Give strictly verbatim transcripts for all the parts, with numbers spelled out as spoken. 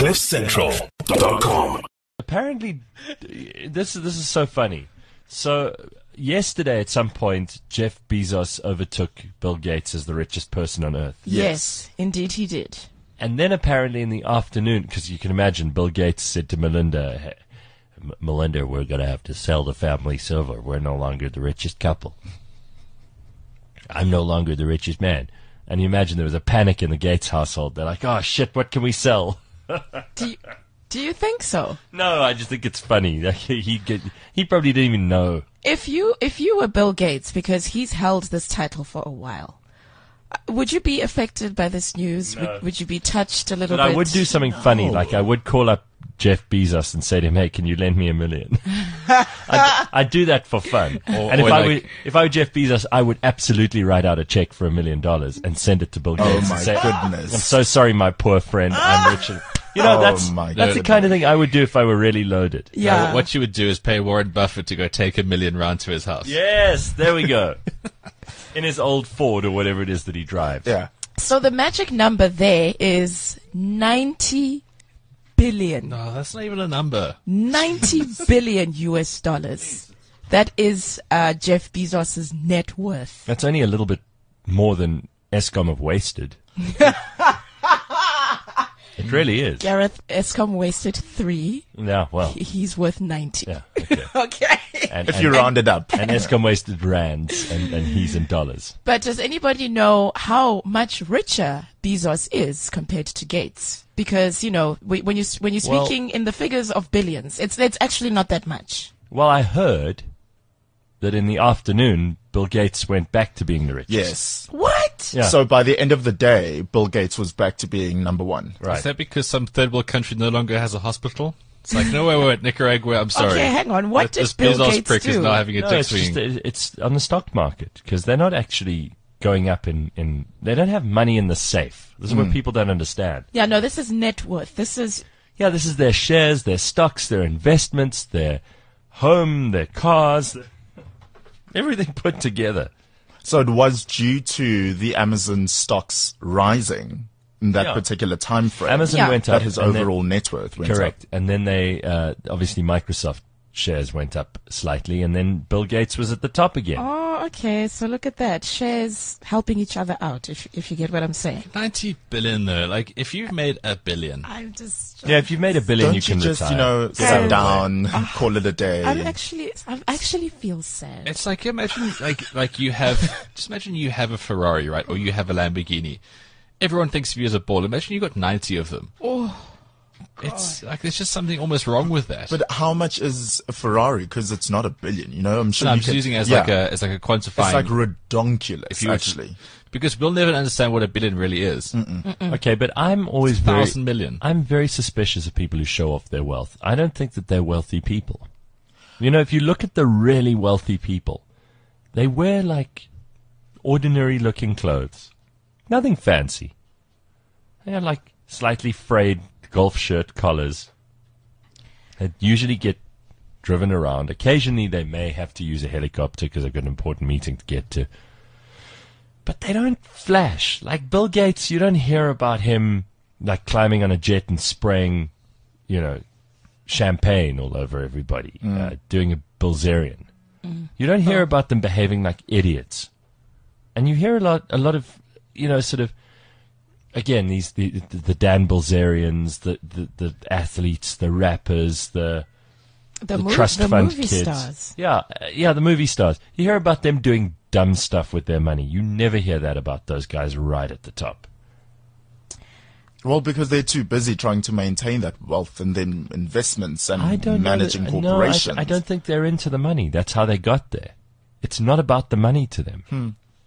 cliff central dot com. Apparently, this this is so funny. So yesterday, at some point, Jeff Bezos overtook Bill Gates as the richest person on earth. Yes, indeed he did. And then apparently in the afternoon, because you can imagine, Bill Gates said to Melinda, hey, M- Melinda, we're going to have to sell the family silver. We're no longer the richest couple. I'm no longer the richest man. And you imagine there was a panic in the Gates household. They're like, oh, shit, what can we sell? Do you, do you think so? No, I just think it's funny. he get, he probably didn't even know. If you if you were Bill Gates, because he's held this title for a while, would you be affected by this news? No. Would, would you be touched a little But bit? I would do something funny. Like I would call up Jeff Bezos and say to him, hey, can you lend me a million? I'd, I'd do that for fun. Or, and if or I, like, were, if I were Jeff Bezos, I would absolutely write out a check for a million dollars and send it to Bill Oh Gates my and say, goodness. I'm so sorry, my poor friend. I'm rich. And, you know, Oh that's, my that's the goodness. kind of thing I would do if I were really loaded. Yeah. uh, what you would do is pay Warren Buffett to go take a million round to his house. Yes, there we go. In his old Ford or whatever it is that he drives. Yeah. So the magic number there is ninety billion. No, that's not even a number. ninety billion U S dollars. That is uh, Jeff Bezos' net worth. That's only a little bit more than Eskom have wasted. It really is. Gareth Eskom wasted three. Yeah, well, He- He's worth ninety. yeah. Okay. Okay. And, If and- you round it up. and Eskom wasted rands, and, and he's in dollars. But does anybody know how much richer Bezos is compared to Gates? Because, you know, wh- when you when you're Well- speaking in the figures of billions, it's it's actually not that much. Well, I heard that in the afternoon, Bill Gates went back to being the richest. Yes. What? Yeah. So by the end of the day, Bill Gates was back to being number one. Right. Is that because some third world country no longer has a hospital? It's like, no, wait, wait, wait, Nicaragua, I'm sorry. Okay, hang on. What But did this Bill Bezos Gates prick do? is now having a No, dick it's, just, swinging. it's on the stock market because they're not actually going up in, in. They don't have money in the safe. This is what people don't understand. Yeah, no, this is net worth. This is Yeah, this is their shares, their stocks, their investments, their home, their cars, their everything put together. So it was due to the Amazon stocks rising in that Yeah. particular time frame. Amazon Yeah. went up. that his and then- overall net worth went correct, and then they uh, obviously Microsoft shares went up slightly, and then Bill Gates was at the top again. oh, okay. So look at that. Shares helping each other out. If if you get what I'm saying. ninety billion though. Like, if you've made a billion, I'm just. Yeah, if you've made a billion, Don't you can you just, retire. you know, Guys. sit down, call it a day. I'm actually. I actually feel sad. it's like, imagine, like, like you have, just imagine you have a Ferrari, right? Or you have a Lamborghini. Everyone thinks of you as a baller. Imagine you got ninety of them. Oh, It's like, there's just something almost wrong with that. But how much is a Ferrari? Because it's not a billion, you know? I'm sure No, I'm you just can- using it as yeah. like a, as like a quantifying. It's like redonkulous, if you were to- actually. because we'll never understand what a billion really is. Okay, but I'm always very, Thousand million. I'm very suspicious of people who show off their wealth. I don't think that they're wealthy people. You know, if you look at the really wealthy people, they wear like ordinary-looking clothes, nothing fancy. They have like slightly frayed golf shirt collars. They usually get driven around. Occasionally, they may have to use a helicopter because they've got an important meeting to get to. But they don't flash. Like Bill Gates, you don't hear about him like climbing on a jet and spraying, you know, champagne all over everybody, uh, doing a Bilzerian. You don't hear about them behaving like idiots. And you hear a lot, a lot of, you know, sort of, again, these the the, the Dan Bilzerians, the, the the athletes, the rappers, the the, the mov- trust the fund movie kids. stars. Yeah, uh, yeah, the movie stars. You hear about them doing dumb stuff with their money. You never hear that about those guys right at the top. Well, because they're too busy trying to maintain that wealth and then investments and I don't managing know that, corporations. No, I, I don't think they're into the money. That's how they got there. It's not about the money to them. Hmm.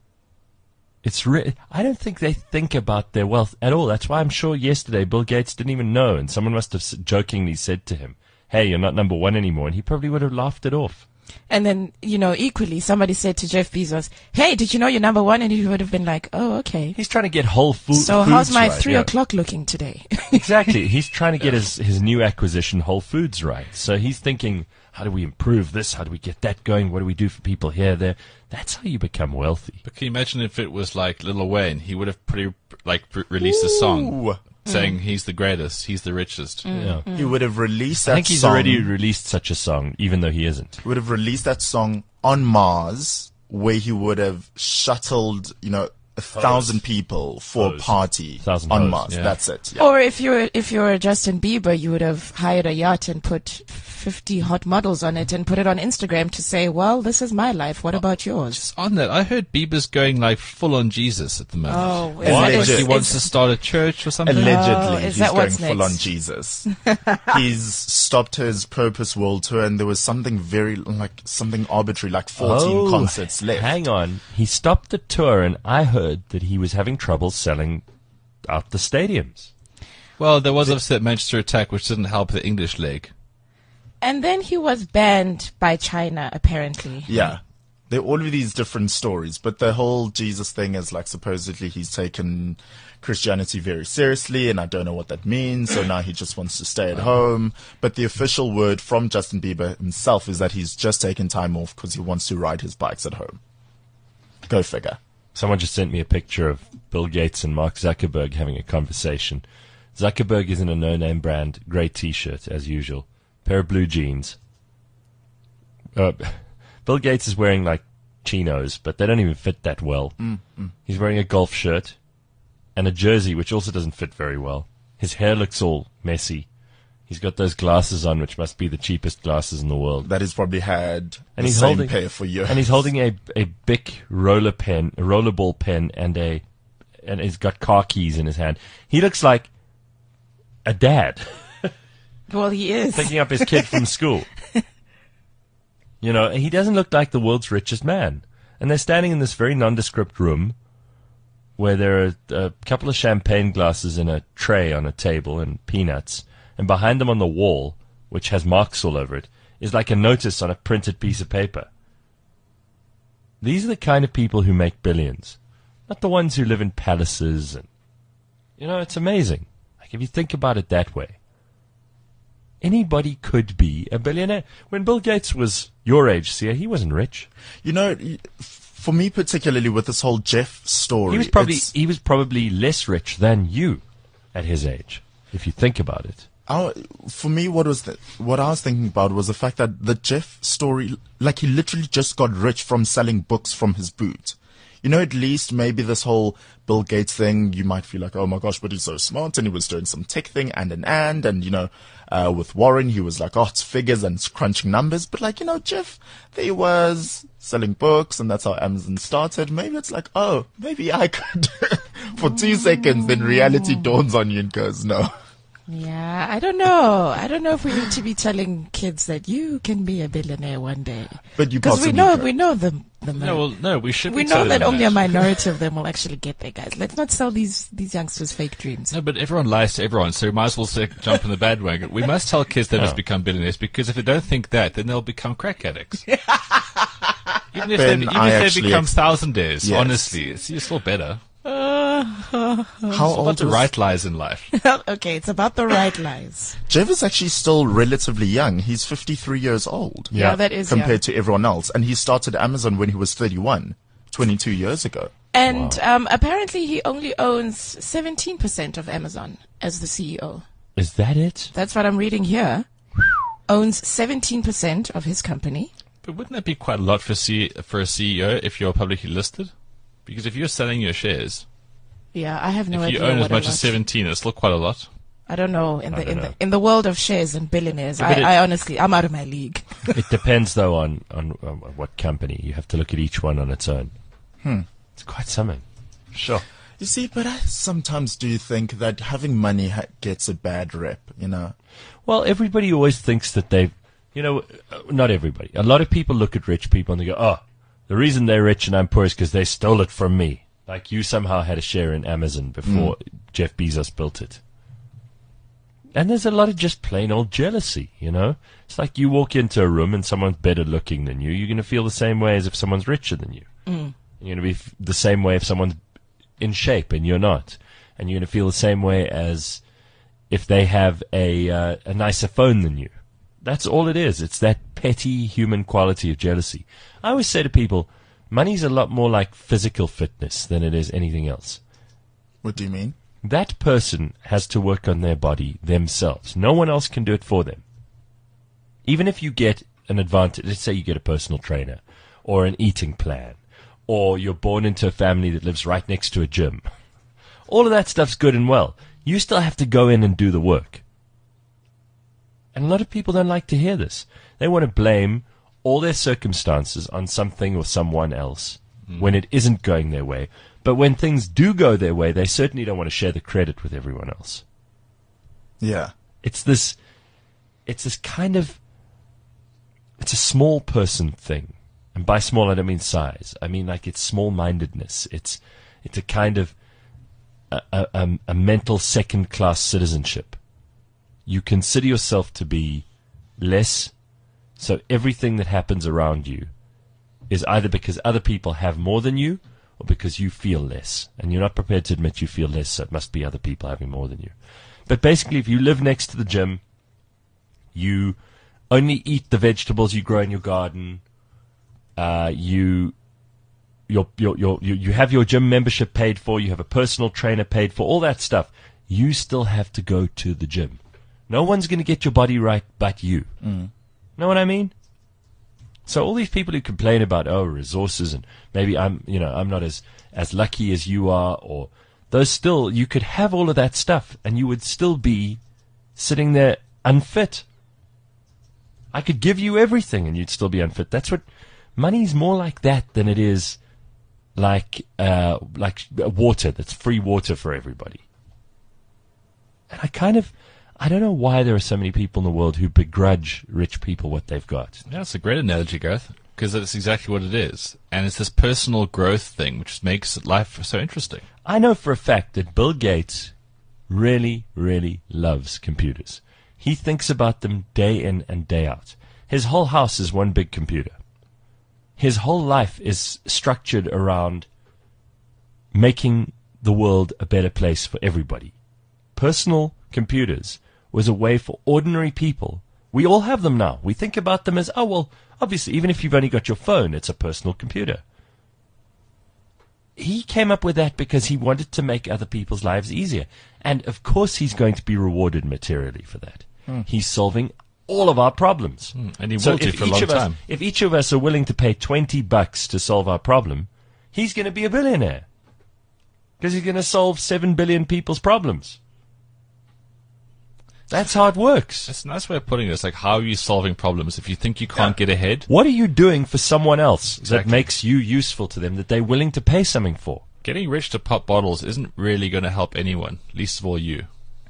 It's re- I don't think they think about their wealth at all. That's why I'm sure yesterday Bill Gates didn't even know, and someone must have s- jokingly said to him, "Hey, you're not number one anymore," and he probably would have laughed it off. And then, you know, equally, somebody said to Jeff Bezos, "Hey, did you know you're number one?" And he would have been like, "Oh, okay. He's trying to get Whole Food, So Foods how's my right, three yeah. o'clock looking today?" Exactly. He's trying to get his, his new acquisition, Whole Foods, right. So he's thinking, how do we improve this? How do we get that going? What do we do for people here, there? That's how you become wealthy. But can you imagine if it was like Lil Wayne? He would have pretty like pre- released a song. Ooh. saying he's the greatest, he's the richest. Yeah. He would have released that I think he's song. already released such a song, even though he isn't. He would have released that song on Mars, where he would have shuttled, you know, a thousand people for Hose. a party Thousand on hose, Mars. yeah. That's it. Yeah. Or if you're if you're Justin Bieber, you would have hired a yacht and put fifty hot models on it and put it on Instagram to say, "Well, this is my life. What about yours?" Just on that, I heard Bieber's going like full on Jesus at the moment. Oh, is that- like is- he wants is- to start a church or something. Allegedly, Oh, is he's that going what's full next? on Jesus. He's stopped his Purpose World Tour, and there was something very, like, something arbitrary, like fourteen Oh, concerts left. Hang on. He stopped the tour, and I heard that he was having trouble selling out the stadiums. Well, there was obviously that Manchester attack, which didn't help the English leg. And then he was banned by China, apparently. Yeah. There are all of these different stories, but the whole Jesus thing is like supposedly he's taken Christianity very seriously, and I don't know what that means, so now he just wants to stay at home. But the official word from Justin Bieber himself is that he's just taken time off because he wants to ride his bikes at home. Go figure. Someone just sent me a picture of Bill Gates and Mark Zuckerberg having a conversation. Zuckerberg is in a no-name brand, grey T-shirt, as usual. Pair of blue jeans. Uh, Bill Gates is wearing, like, chinos, but they don't even fit that well. Mm, mm. He's wearing a golf shirt and a jersey, which also doesn't fit very well. His hair looks all messy. He's got those glasses on, which must be the cheapest glasses in the world. That he's probably had And the he's same holding- pair for years. And he's holding a a Bic roller pen, a rollerball pen, and a and he's got car keys in his hand. He looks like a dad Well, he is. picking up his kid from school. You know, he doesn't look like the world's richest man. And they're standing in this very nondescript room where there are a couple of champagne glasses in a tray on a table and peanuts. And behind them on the wall, which has marks all over it, is like a notice on a printed piece of paper. These are the kind of people who make billions, not the ones who live in palaces. And you know, it's amazing. Like if you think about it that way, anybody could be a billionaire. When Bill Gates was your age, Sia, he wasn't rich. You know, for me particularly with this whole Jeff story, He was probably it's- he was probably less rich than you at his age, if you think about it. Our, for me, what was the, what I was thinking about was the fact that the Jeff story, like he literally just got rich from selling books from his boot. You know, at least maybe this whole Bill Gates thing, you might feel like, oh my gosh, but he's so smart, and he was doing some tech thing and an and, and you know, uh, with Warren, he was like, oh, it's figures and it's crunching numbers. But like, you know, Jeff, there he was selling books, and that's how Amazon started. Maybe it's like, oh, maybe I could for two seconds, then reality dawns on you and goes, no. Yeah, I don't know. I don't know if we need to be telling kids that you can be a billionaire one day. But you Because we possibly know could. we know the the No, well, no, we should. we be know telling that them only a minority of them will actually get there, guys. Let's not sell these these youngsters fake dreams. No, but everyone lies to everyone, so we might as well say, jump in the bandwagon. We must tell kids they must become billionaires, because if they don't think that, then they'll become crack addicts. Even if Ben, they, even I if they actually become ex- thousandaires, Yes. honestly, it's it's still better. How It's about old the was right lies in life. Okay, it's about the right lies. Jeff is actually still relatively young. He's fifty-three years old. Yeah, Yeah. that is Compared young. to everyone else. And he started Amazon when he was thirty-one, twenty-two years ago. And um, apparently, he only owns seventeen percent of Amazon as the C E O. Is that it? That's what I'm reading here. Owns seventeen percent of his company. But wouldn't that be quite a lot for C- for a C E O if you're publicly listed? Because if you're selling your shares, Yeah, I have no if idea. you own what as a much lot. as seventeen, it's still quite a lot. I don't know. In the don't in know. the in the world of shares and billionaires, Yeah, I, but it- I honestly, I'm out of my league. It depends, though, on, on, on what company. You have to look at each one on its own. Hmm. It's quite something. Sure. You see, but I sometimes do think that having money ha- gets a bad rep, you know. Well, everybody always thinks that they've, you know, uh, not everybody. A lot of people look at rich people and they go, oh, the reason they're rich and I'm poor is because they stole it from me. Like you somehow had a share in Amazon before Jeff Bezos built it. And there's a lot of just plain old jealousy, you know? It's like you walk into a room and someone's better looking than you. You're going to feel the same way as if someone's richer than you. Mm. You're going to be f- the same way if someone's in shape and you're not. And you're going to feel the same way as if they have a uh, a nicer phone than you. That's all it is. It's that petty human quality of jealousy. I always say to people, money's a lot more like physical fitness than it is anything else. What do you mean? that person has to work on their body themselves. No one else can do it for them. Even if you get an advantage, let's say you get a personal trainer or an eating plan, or you're born into a family that lives right next to a gym. All of that stuff's good and well. You still have to go in and do the work. And a lot of people don't like to hear this. They want to blame all their circumstances on something or someone else mm. when it isn't going their way. But when things do go their way, they certainly don't want to share the credit with everyone else. Yeah. It's this, it's this kind of, it's a small person thing. And by small, I don't mean size. I mean like it's small-mindedness. It's, it's a kind of a, a, a mental second-class citizenship. You consider yourself to be less, so everything that happens around you is either because other people have more than you or because you feel less. And you're not prepared to admit you feel less, so it must be other people having more than you. But basically, if you live next to the gym, you only eat the vegetables you grow in your garden, uh, you, your, your, your, you, you have your gym membership paid for, you have a personal trainer paid for, all that stuff, you still have to go to the gym. No one's going to get your body right but you. Mm. Know what I mean? So all these people who complain about, oh, resources, and maybe I'm, you know, I'm not as, as lucky as you are, or those still, you could have all of that stuff and you would still be sitting there unfit. I could give you everything and you'd still be unfit. That's what, money's more like that than it is like, uh, like water, that's free water for everybody. And I kind of, I don't know why there are so many people in the world who begrudge rich people what they've got. Yeah, it's a great analogy, Gareth, because that's exactly what it is. And it's this personal growth thing which makes life so interesting. I know for a fact that Bill Gates really, really loves computers. He thinks about them day in and day out. His whole house is one big computer. His whole life is structured around making the world a better place for everybody. Personal computers was a way for ordinary people. We all have them now. We think about them as, oh, well, obviously, even if you've only got your phone, it's a personal computer. He came up with that because he wanted to make other people's lives easier. And, of course, he's going to be rewarded materially for that. Hmm. He's solving all of our problems. Hmm. And he so will do for a long us, time. If each of us are willing to pay twenty bucks to solve our problem, he's going to be a billionaire. Because he's going to solve seven billion people's problems. That's how it works. That's a nice way of putting it. It's like, how are you solving problems if you think you can't yeah. get ahead? What are you doing for someone else exactly. that makes you useful to them, that they're willing to pay something for? Getting rich to pop bottles isn't really going to help anyone, least of all you.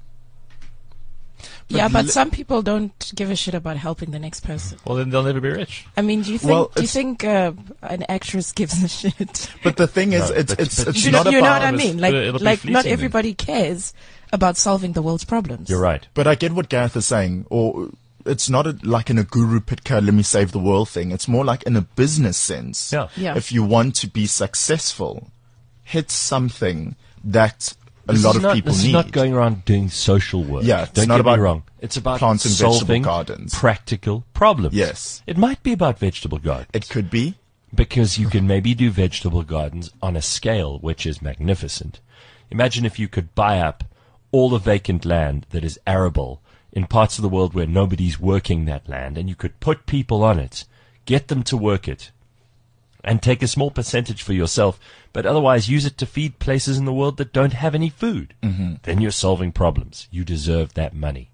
But yeah, but li- some people don't give a shit about helping the next person. Well, then they'll never be rich. I mean, do you think? Well, do you think uh, an actress gives a shit? But the thing is, no, it's but, it's but it's you not know, about. You know what I mean? Like, like not then. everybody cares about solving the world's problems. You're right. But I get what Gareth is saying, or it's not a, like in a Guru Pitka, let me save the world thing. It's more like in a business sense. Yeah. Yeah. If you want to be successful, hit something that a this lot of not, people this need. Is not going around doing social work. Yeah, it's Don't not get about me wrong. It's about planting solving vegetable gardens. practical problems. Yes. It might be about vegetable gardens. It could be. Because you can maybe do vegetable gardens on a scale which is magnificent. Imagine if you could buy up all the vacant land that is arable in parts of the world where nobody's working that land, and you could put people on it, get them to work it, and take a small percentage for yourself, but otherwise use it to feed places in the world that don't have any food. Mm-hmm. Then you're solving problems. You deserve that money.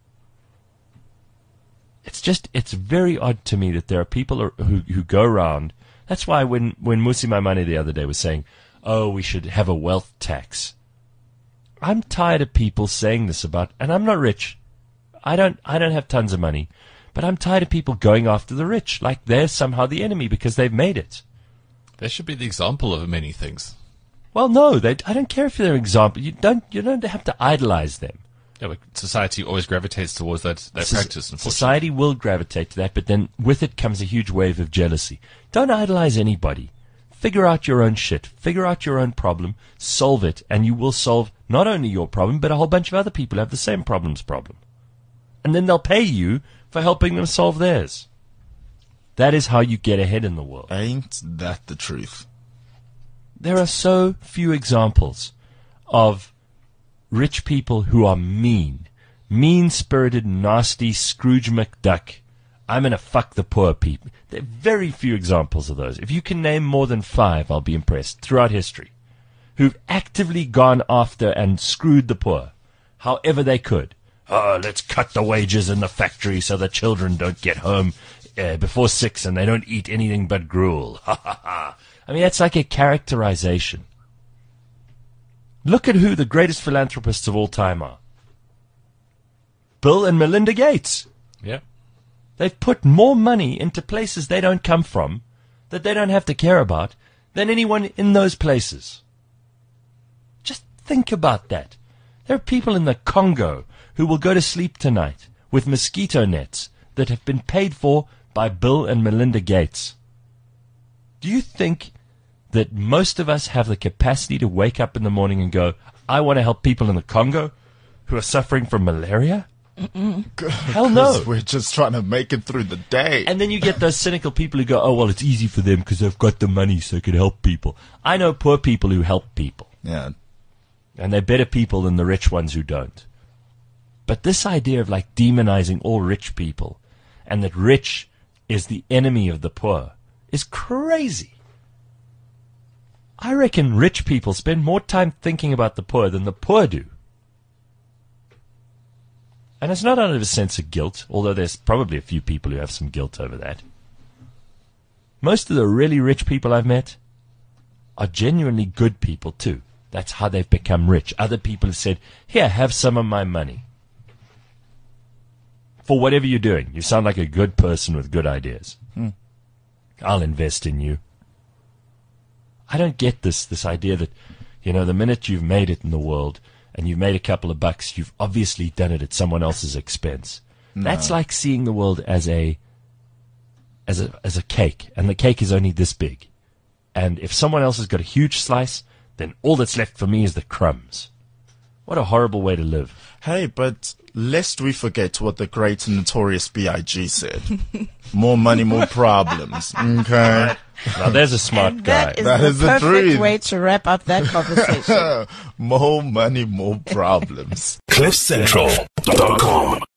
It's just, it's very odd to me that there are people who, who go around. That's why when, when Musi Maimane the other day was saying, oh, we should have a wealth tax. I'm tired of people saying this about, and I'm not rich. I don't, I don't have tons of money, but I'm tired of people going after the rich like they're somehow the enemy because they've made it. They should be the example of many things. Well, no, they, I don't care if they're an example. You don't, you don't have to idolize them. Yeah, but society always gravitates towards that, that So- practice. Unfortunately. Society will gravitate to that, but then with it comes a huge wave of jealousy. Don't idolize anybody. Figure out your own shit. Figure out your own problem. Solve it, and you will solve not only your problem, but a whole bunch of other people who have the same problems problem. And then they'll pay you for helping them solve theirs. That is how you get ahead in the world. Ain't that the truth? There are so few examples of rich people who are mean, mean-spirited, nasty Scrooge McDuck. I'm going to fuck the poor people. There are very few examples of those. If you can name more than five, I'll be impressed, throughout history, who've actively gone after and screwed the poor, however they could. Oh, let's cut the wages in the factory so the children don't get home uh, before six and they don't eat anything but gruel. Ha ha ha. I mean, that's like a characterization. Look at who the greatest philanthropists of all time are. Bill and Melinda Gates. Yeah. They've put more money into places they don't come from, that they don't have to care about, than anyone in those places. Just think about that. There are people in the Congo who will go to sleep tonight with mosquito nets that have been paid for by Bill and Melinda Gates. Do you think that most of us have the capacity to wake up in the morning and go, I want to help people in the Congo who are suffering from malaria? Hell no. We're just trying to make it through the day. And then you get those cynical people who go, oh, well, it's easy for them because they've got the money so they can help people. I know poor people who help people. Yeah. And they're better people than the rich ones who don't. But this idea of like demonizing all rich people and that rich is the enemy of the poor is crazy. I reckon rich people spend more time thinking about the poor than the poor do. And it's not out of a sense of guilt, although there's probably a few people who have some guilt over that. Most of the really rich people I've met are genuinely good people too. That's how they've become rich. Other people have said, here, have some of my money. For whatever you're doing. You sound like a good person with good ideas. Hmm. I'll invest in you. I don't get this, this idea that, you know, the minute you've made it in the world and you've made a couple of bucks, you've obviously done it at someone else's expense. No. That's like seeing the world as a, as a, as a cake, and the cake is only this big. And if someone else has got a huge slice, then all that's left for me is the crumbs. What a horrible way to live. Hey, but lest we forget what the great and notorious B I G said. More money, more problems. Okay. Now there's a smart And guy. that is That the is the perfect truth. way to wrap up that conversation. More money, more problems. cliff central dot com